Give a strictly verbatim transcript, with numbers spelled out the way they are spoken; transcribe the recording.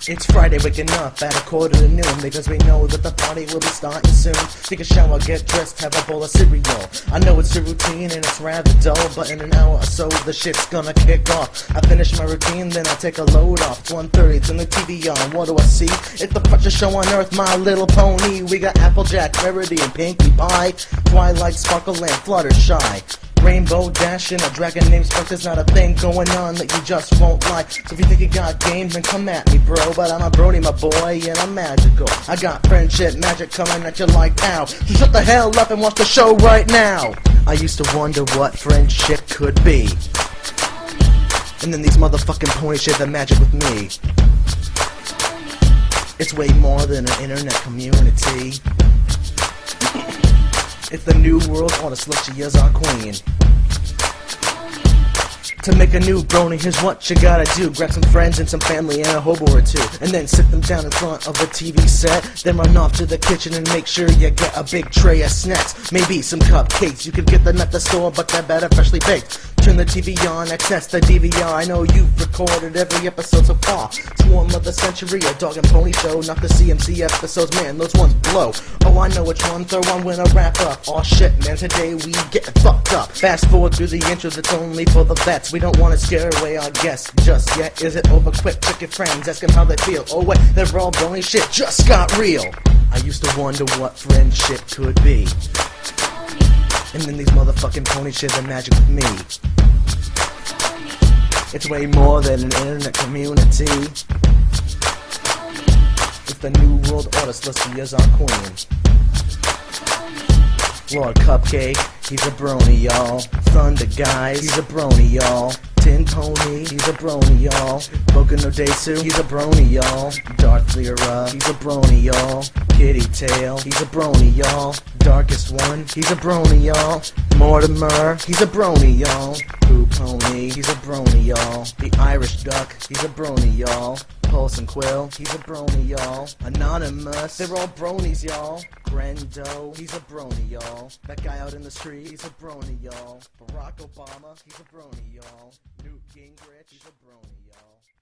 It's Friday, waking up at a quarter to noon because we know that the party will be starting soon. Take a shower, get dressed, have a bowl of cereal. I know it's a routine and it's rather dull, but in an hour or so the shit's gonna kick off. I finish my routine, then I take a load off. It's one thirty, turn the T V on, what do I see? It's the freshest show on earth, My Little Pony. We got Applejack, Rarity, and Pinkie Pie, Twilight, Sparkle, and Fluttershy. Rainbow Dash and a dragon named Spark. There's not a thing going on that you just won't like. So if you think you got game, then come at me, bro. But I'm a Brony, my boy, and I'm magical. I got friendship magic coming at you like pow. So shut the hell up and watch the show right now. I used to wonder what friendship could be, and then these motherfucking ponies share the magic with me. It's way more than an internet community. It's the new world order, Slushy is our queen. To make a new brony, here's what you gotta do. Grab some friends and some family and a hobo or two, and then sit them down in front of a T V set. Then run off to the kitchen and make sure you get a big tray of snacks. Maybe some cupcakes, you could get them at the store, but they're better freshly baked. Turn the T V on, access the D V R. I know you've recorded every episode so far. Swarm of the Century, a dog and pony show. Not the C M C episodes, man, those ones blow. Oh, I know which one, throw on when I wrap up. Aw shit, man, today we get fucked up. Fast forward through the intro, that's only for the vets. We don't wanna scare away our guests just yet. Is it over quick? Check your friends, ask them how they feel. Oh wait, they're all brony shit, just got real. I used to wonder what friendship could be, and then these motherfucking ponies share the magic with me. It's way more than an internet community. It's the new world order, Slushy is our queen. Lord Cupcake, he's a brony, y'all. Thunder Guys, he's a brony, y'all. Tin Pony, he's a brony, y'all. Boku no Desu, he's a brony, y'all. Darth Lyra, he's a brony, y'all. Kitty Tail, he's a brony, y'all. Darkest One, he's a brony, y'all. Mortimer, he's a brony, y'all. Pooh Pony, he's a brony, y'all. The Irish Duck, he's a brony, y'all. Pulse and Quill, he's a brony, y'all. Anonymous, they're all bronies, y'all. Grendo, he's a brony, y'all. That guy out in the street, he's a brony, y'all. Barack Obama, he's a brony, y'all. Newt Gingrich, he's a brony, y'all.